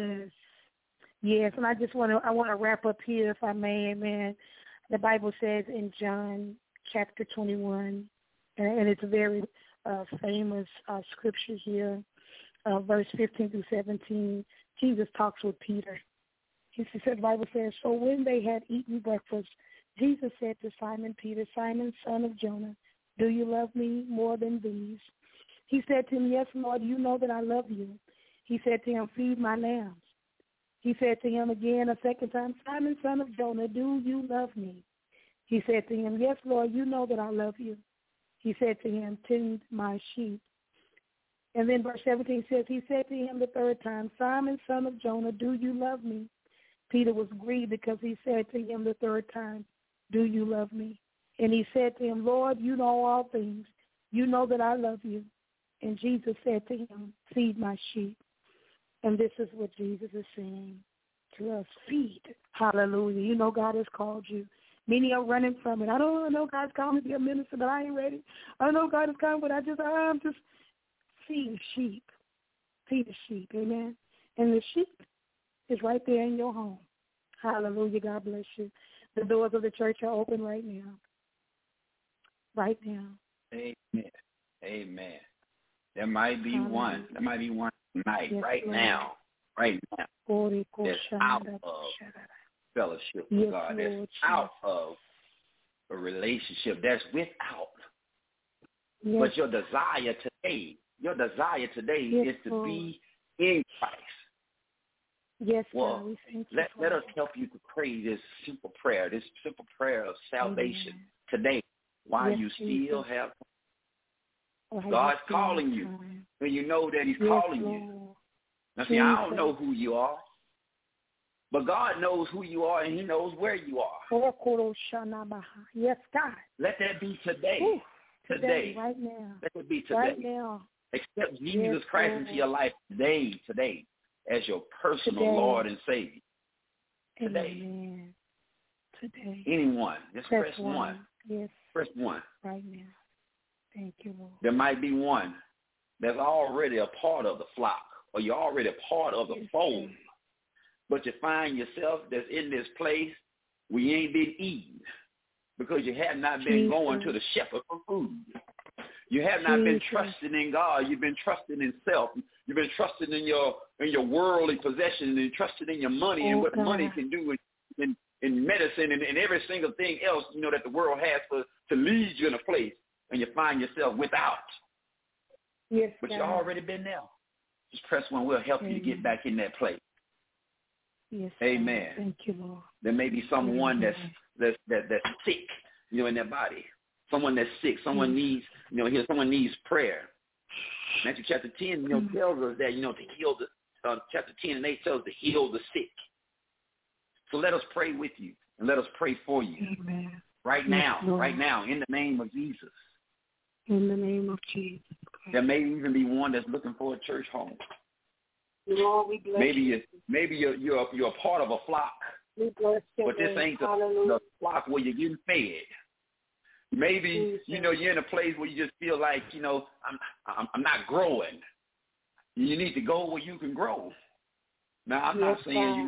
Yes, and I want to wrap up here, if I may. Amen. The Bible says in John chapter 21, and it's a very famous scripture here, verse 15 through 17. Jesus talks with Peter. He said, the Bible says, so when they had eaten breakfast, Jesus said to Simon Peter, Simon, son of Jonah, do you love me more than these? He said to him, yes, Lord, you know that I love you. He said to him, feed my lambs. He said to him again a second time, Simon, son of Jonah, do you love me? He said to him, yes, Lord, you know that I love you. He said to him, tend my sheep. And then verse 17 says, he said to him the third time, Simon, son of Jonah, do you love me? Peter was grieved because he said to him the third time, do you love me? And he said to him, Lord, you know all things. You know that I love you. And Jesus said to him, feed my sheep. And this is what Jesus is saying to us, feed. Hallelujah. You know God has called you. Many are running from it. I don't know God's called me to be a minister, but I ain't ready. I don't know God has called me, but I'm just feed the sheep. Feed the sheep, amen. And the sheep is right there in your home. Hallelujah. God bless you. The doors of the church are open right now. Right now. Amen. Amen. There might be one. There might be one tonight, right now. That's out of fellowship with God. That's out of a relationship. That's without. But your desire today is to be in Christ. Yes, well, let us help you to pray this simple prayer of salvation today while you still have God's calling you. And you know that he's calling you. Now, see, I don't know who you are, but God knows who you are and he knows where you are. Yes, God. Let that be today. Ooh, today. Right now. Let it be today. Right now. Accept Jesus Christ into your life today, as your personal Lord and Savior. Today. Amen. Today. Anyone. Just press one. Yes. Press one. Right now. Thank you, Lord. There might be one that's already a part of the flock, or you're already a part of the fold. But you find yourself that's in this place where you ain't been eating because you have not been going to the shepherd for food. You have not been trusting in God. You've been trusting in self. You've been trusting in your worldly possessions and trusting in your money and what money can do in medicine and every single thing else, that the world has to lead you in a place, and you find yourself without. Yes, but you've already been there. Just press one. We'll help you to get back in that place. Yes. Amen. Thank you, Lord. There may be someone that's sick, in their body. Someone that's sick. Someone needs, someone needs prayer. Matthew chapter 10, tells us that, to heal chapter 10 and 8 tells us to heal the sick. So let us pray with you and let us pray for you. Amen. Right now, in the name of Jesus. In the name of Jesus Christ. There may even be one that's looking for a church home. Lord, we bless you. Maybe you're a part of a flock. We bless you. But this ain't the flock where you're getting fed. Maybe, you're in a place where you just feel like, I'm not growing. You need to go where you can grow. Now, I'm not saying,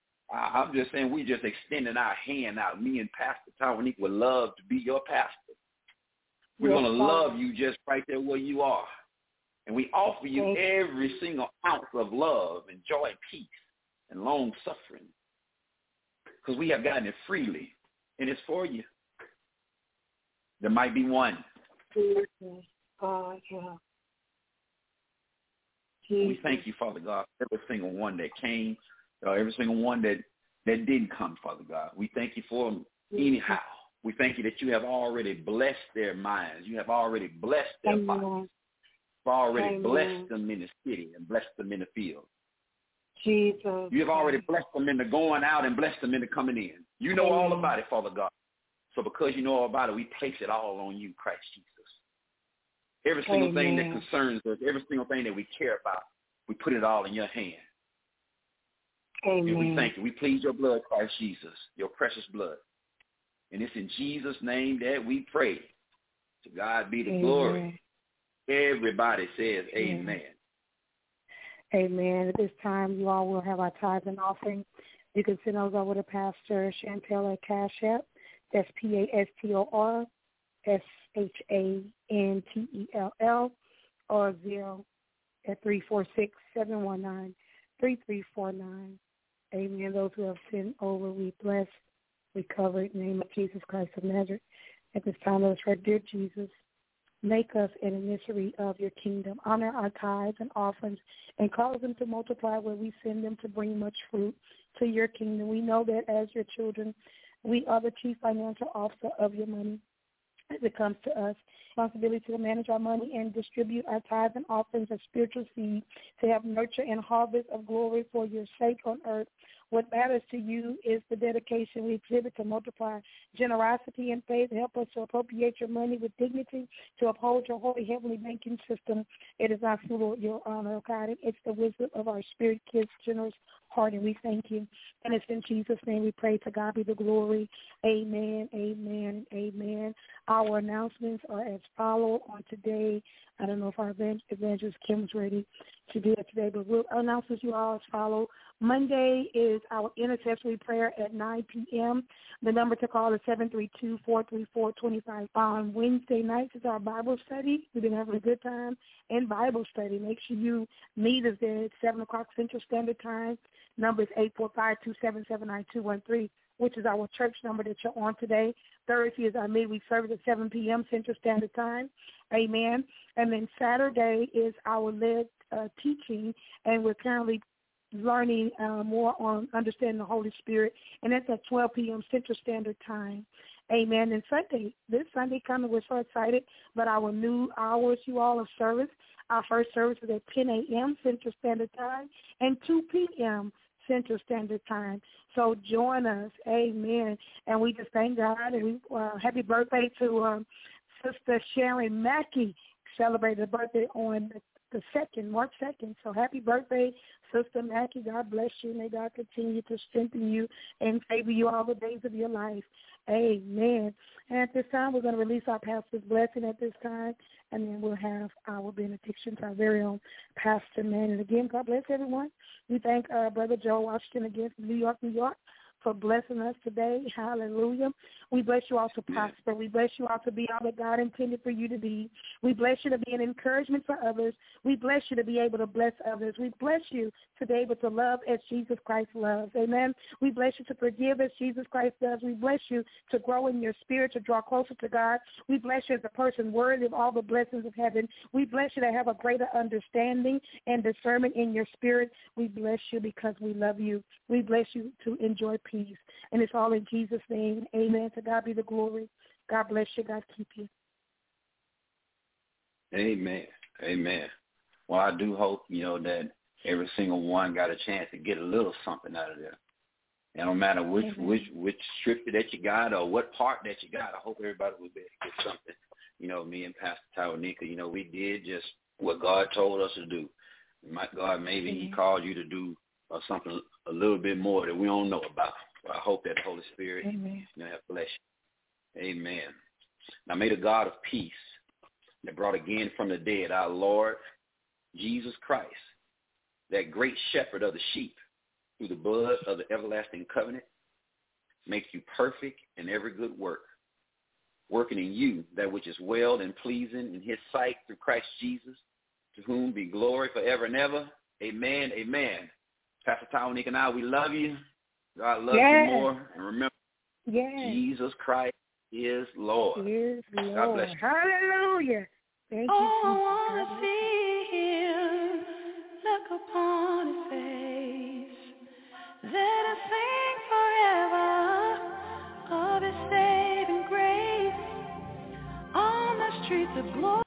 I'm just saying we just extending our hand out. Me and Pastor Tyrone would love to be your pastor. We're going to love you just right there where you are. And we offer you every single ounce of love and joy and peace and long suffering, because we have gotten it freely, and it's for you. There might be one. God, yeah. We thank you, Father God, for every single one that came, every single one that didn't come, Father God. We thank you for them anyhow. We thank you that you have already blessed their minds. You have already blessed their bodies. You've already blessed them in the city and blessed them in the field. Jesus. You have already blessed them in the going out and blessed them in the coming in. You know all about it, Father God. So because you know all about it, we place it all on you, Christ Jesus. Every single thing that concerns us, every single thing that we care about, we put it all in your hand. Amen. And we thank you. We plead your blood, Christ Jesus, your precious blood. And it's in Jesus' name that we pray. To God be the glory. Everybody says amen. Amen. At this time, you all will have our tithes and offering. You can send those over to Pastor Chantel at Cash App. That's PASTORSHANTELL or 0 at 346-719-3349. Amen. Those who have sent over, we bless, we cover in the name of Jesus Christ of Nazareth. At this time, let us pray, dear Jesus, make us an emissary of your kingdom. Honor our tithes and offerings and cause them to multiply where we send them to bring much fruit to your kingdom. We know that as your children, we are the chief financial officer of your money. As it comes to us, responsibility to manage our money and distribute our tithes and offerings of spiritual seed to have nurture and harvest of glory for your sake on earth. What matters to you is the dedication we exhibit to multiply generosity and faith. Help us to appropriate your money with dignity, to uphold your holy heavenly banking system. It is not through your honor, God. It's the wisdom of our spirit, kids, generous heart, and we thank you. And it's in Jesus' name we pray. To God be the glory. Amen, amen, amen. Our announcements are as follow on today. I don't know if our evangelist Kim's ready to do it today, but we'll announce you all as follow. Monday is our intercessory prayer at 9 p.m. The number to call is 732-434-25. On Wednesday nights is our Bible study. We've been having a good time in Bible study. Make sure you meet us there at 7 o'clock Central Standard Time. Number is 845-277-9213, which is our church number that you're on today. Thursday is our midweek service at 7 p.m. Central Standard Time. Amen. And then Saturday is our led teaching, and we're currently learning more on understanding the Holy Spirit, and that's at 12 p.m. Central Standard Time. Amen. And Sunday, this Sunday coming, we're so excited, but our new hours, you all, of service, our first service is at 10 a.m. Central Standard Time and 2 p.m. Central Standard Time. So join us. Amen. And we just thank God, and we happy birthday to Sister Sharon Mackey, celebrated her birthday on the 2nd, March 2nd. So happy birthday, Sister Mackey. God bless you. May God continue to strengthen you and favor you all the days of your life. Amen. And at this time, we're going to release our pastor's blessing at this time, and then we'll have our benediction to our very own Pastor Man. And again, God bless everyone. We thank Brother Joe Washington again from New York, for blessing us today. Hallelujah. We bless you all to prosper. We bless you all to be all that God intended for you to be. We bless you to be an encouragement for others. We bless you to be able to bless others. We bless you to be able to love as Jesus Christ loves. Amen. We bless you to forgive as Jesus Christ does. We bless you to grow in your spirit, to draw closer to God. We bless you as a person worthy of all the blessings of heaven. We bless you to have a greater understanding and discernment in your spirit. We bless you because we love you. We bless you to enjoy peace. And it's all in Jesus' name. Amen. To God be the glory. God bless you. God keep you. Amen. Amen. Well, I do hope, that every single one got a chance to get a little something out of there. And no matter which scripture that you got or what part that you got, I hope everybody will be able to get something. Me and Pastor Tawanika, we did just what God told us to do. My God, maybe he called you to do something a little bit more that we don't know about. But I hope that the Holy Spirit have blessed you. Amen. Now may the God of peace that brought again from the dead our Lord Jesus Christ, that great shepherd of the sheep, through the blood of the everlasting covenant, make you perfect in every good work, working in you that which is well and pleasing in his sight through Christ Jesus, to whom be glory forever and ever. Amen, amen. Pastor Townick and I, we love you. God loves you more. And remember, Jesus Christ is Lord. God bless you. Hallelujah. Thank you, Oh, I want to see him, look upon his face. Let us sing forever of his saving grace on the streets of glory.